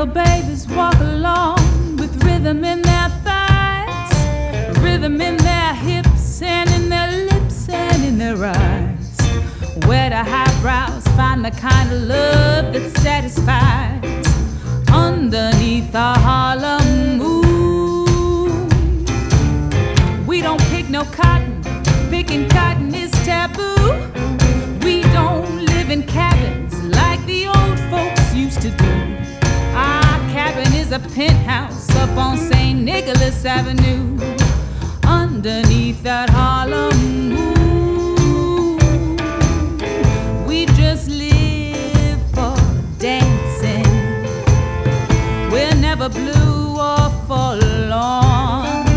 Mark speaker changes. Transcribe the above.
Speaker 1: Little babies walk along with rhythm in their thighs, rhythm in their hips and in their lips and in their eyes. Where the highbrows find the kind of love that satisfies underneath the Harlem moon. We don't pick no cotton, picking cotton is taboo. We don't live in cabins like the old folks used to do. Our cabin is a penthouse up on St. Nicholas Avenue, underneath that Harlem moon. We just live for dancing. We're never blue or for